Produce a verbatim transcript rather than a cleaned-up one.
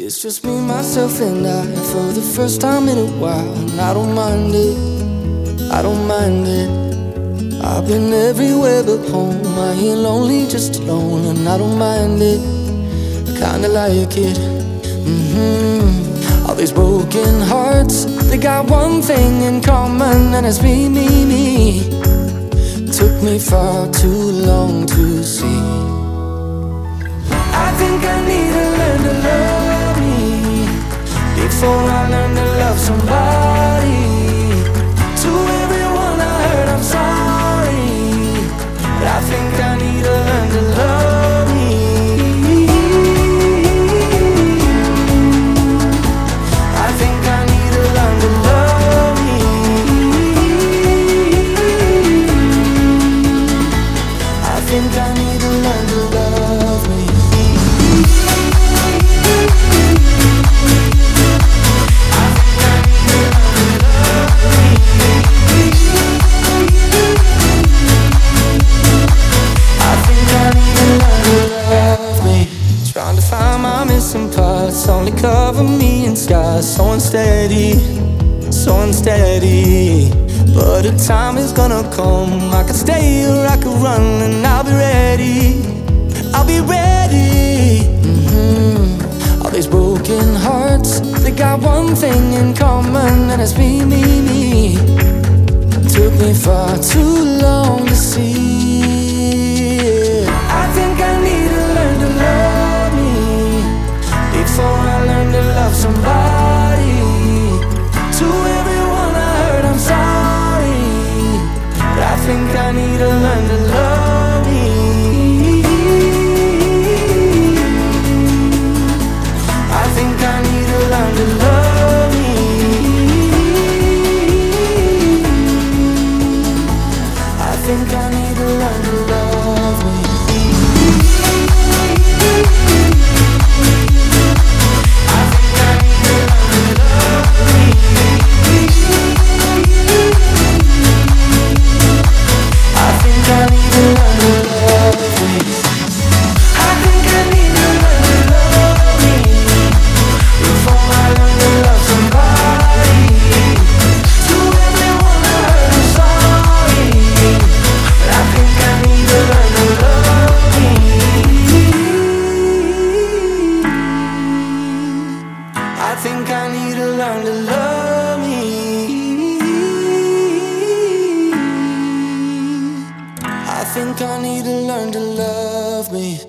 It's just me, myself, and I for the first time in a while. And I don't mind it, I don't mind it. I've been everywhere but home. I ain't lonely, just alone. And I don't mind it, I kinda like it. mm-hmm. All these broken hearts, they got one thing in common, and it's me, me, me. Took me far too long to see. I think I need to learn to love me before I learn to love somebody. To everyone I hurt, I'm sorry, but I think I need to learn to love me. I think I need to learn to love me. I think I need to learn to love me. Trying to find my missing parts, only cover me in scars. So unsteady, so unsteady. But a time is gonna come, I could stay or I could run, and I'll be ready, I'll be ready. mm-hmm. All these broken hearts, they got one thing in common, and it's me, me, me. Took me far too long to see. I think I need to learn to love me before I learn to love somebody. To everyone I hurt, I'm sorry, but I think I need to learn to love me. I think I need to learn to love me. I think I need to learn to love me. I think I need to learn to love me. I think I need to learn to love me.